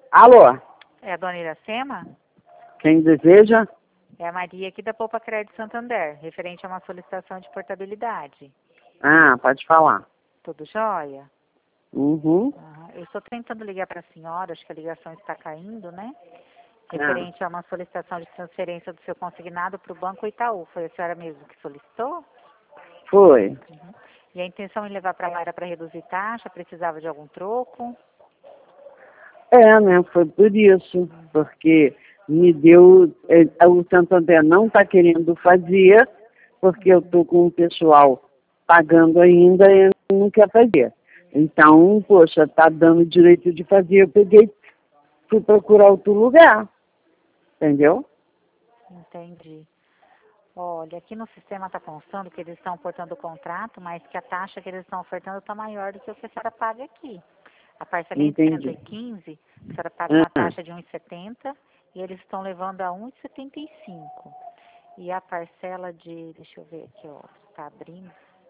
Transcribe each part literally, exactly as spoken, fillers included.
Alô, É a dona Iracema? quem deseja? É a Maria aqui da Poupa Crédito Santander, referente a uma solicitação de portabilidade. Ah, pode falar. Tudo jóia? Uhum. Aham. Eu estou tentando ligar para a senhora, acho que a ligação está caindo, né? Ah, Referente a uma solicitação de transferência do seu consignado para o Banco Itaú. Foi a senhora mesmo que solicitou? foi. Uhum. E a intenção em levar para lá era para reduzir taxa? Precisava de algum troco? É, né? Foi por isso. Porque me deu. eh, O Santander não está querendo fazer, porque eu estou com o pessoal pagando ainda e não quer fazer. Então, poxa, está dando direito de fazer. Eu peguei, fui procurar outro lugar. Entendeu? Entendi. Olha, aqui no sistema está constando que eles estão portando o contrato, mas que a taxa que eles estão ofertando está maior do que o que a senhora paga aqui. A parcela é de cento Entendi. e quinze, a senhora paga uma Ah, taxa de um e setenta e eles estão levando a um e setenta e cinco. E a parcela de, deixa eu ver aqui, ó, está abrindo.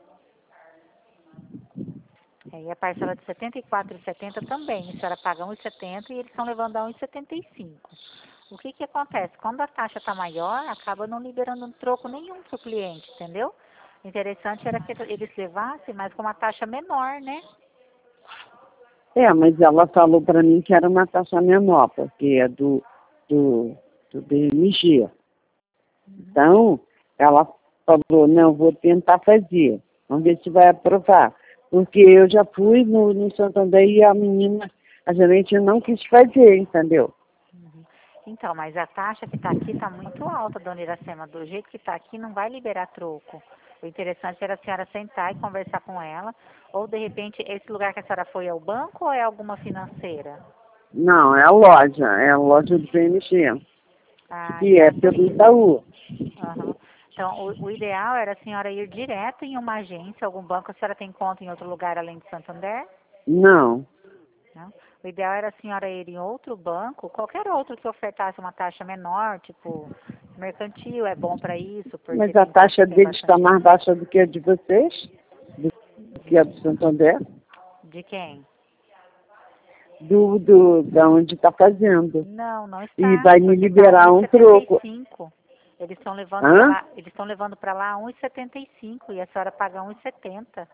É, e a parcela de setenta e quatro e setenta também, a senhora paga um e setenta e eles estão levando a um e setenta e cinco. O que que acontece? Quando a taxa está maior, acaba não liberando um troco nenhum para o cliente, entendeu? O interessante era que eles levassem, mas com uma taxa menor, né? é, mas ela falou para mim que era uma taxa menor, porque é do, do, do B M G. Uhum. Então, ela falou, não, vou tentar fazer. Vamos ver se vai aprovar. Porque eu já fui no, no Santander e a menina, a gerente não quis fazer, entendeu? Uhum. Então, mas a taxa que está aqui está muito alta, dona Iracema. Do jeito que está aqui, não vai liberar troco. O interessante era a senhora sentar e conversar com ela. Ou, de repente, esse lugar que a senhora foi é o banco ou é alguma financeira? Não, é a loja, é a loja do B M G, Ah, que então é por pelo isso. Itaú. Aham. Então, o, o ideal era a senhora ir direto em uma agência, algum banco. A senhora tem conta em outro lugar além de Santander? Não, Não? O ideal era a senhora ir em outro banco, qualquer outro que ofertasse uma taxa menor, tipo mercantil, é bom para isso, porque mas a tem, ba- taxa tem deles está bastante. mais baixa do que a de vocês, do que a do Santander, De quem? do, do, da onde está fazendo. Não, não E está, vai me porque está liberar um um e setenta e troco. cinco. Eles estão levando para Hã? lá, eles estão levando para lá um e setenta e cinco e a senhora paga um e setenta.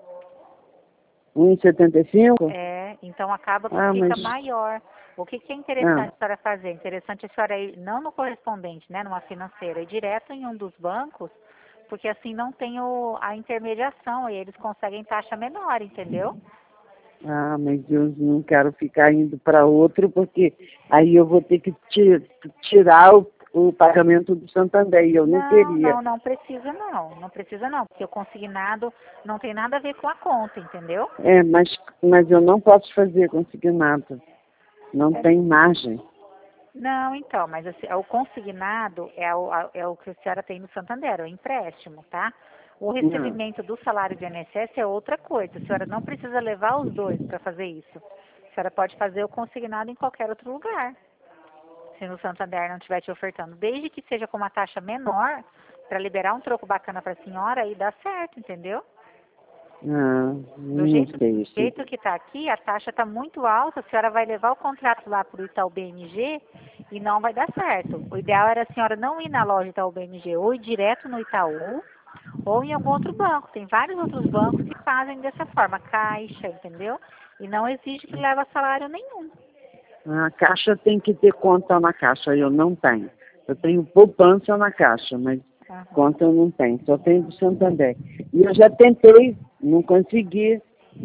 um e setenta e cinco? É, então acaba que Ah, mas. fica maior. O que, que é Ah, interessante para fazer? Interessante a senhora ir, não no correspondente, né, numa financeira, ir direto em um dos bancos, porque assim não tem o, a intermediação e eles conseguem taxa menor, entendeu? ah, mas eu não quero ficar indo para outro, porque aí eu vou ter que ti- tirar o, o pagamento do Santander, e eu não Não, queria. não, não precisa não, não precisa não, porque o consignado não tem nada a ver com a conta, entendeu? É, mas, mas eu não posso fazer consignado. Não É, tem margem. não, então, mas assim, o consignado é o, é o que a senhora tem no Santander, é o empréstimo, tá? O Não. recebimento do salário de I N S S é outra coisa. A senhora não precisa levar os dois para fazer isso. A senhora pode fazer o consignado em qualquer outro lugar, se no Santander não estiver te ofertando. Desde que seja com uma taxa menor, para liberar um troco bacana para a senhora, aí dá certo, entendeu? Ah, Do não jeito, sei. do Se- jeito que está aqui, a taxa está muito alta, a senhora vai levar o contrato lá para o Itaú B M G e não vai dar certo. O ideal era a senhora não ir na loja Itaú B M G, ou ir direto no Itaú, ou em algum outro banco. Tem vários outros bancos que fazem dessa forma, caixa, entendeu? E não exige que leva salário nenhum. A caixa tem que ter conta na caixa, eu não tenho. Eu tenho poupança na caixa, mas Aham. conta eu não tenho, só tenho do Santander. E eu já tentei, não consegui.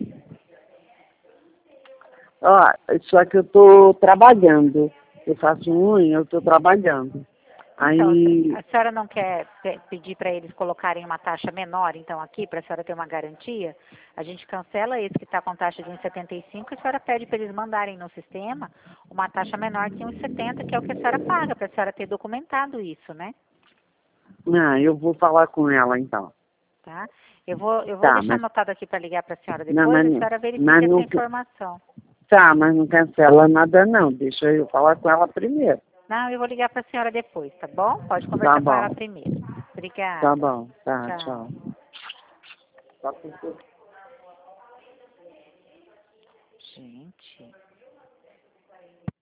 Ó, só que eu estou trabalhando. Eu faço unha, eu estou trabalhando. Então, Aí, a senhora não quer pe- pedir para eles colocarem uma taxa menor, então, aqui, para a senhora ter uma garantia? A gente cancela esse que está com taxa de um e setenta e cinco e a senhora pede para eles mandarem no sistema uma taxa menor que um e setenta, que é o que a senhora paga, para a senhora ter documentado isso, né? ah, eu vou falar com ela então. Tá? Eu vou, eu vou Tá, deixar mas, anotado aqui para ligar para a senhora não, depois, mas, a não- senhora verifica mas essa não, informação. tá, mas não cancela nada não. Deixa eu falar com ela primeiro. Não, eu vou ligar para a senhora depois, tá bom? Pode Tá conversar com ela bom, primeiro. tá Obrigada. bom, tá, Tchau. tchau. Tá com- Gente.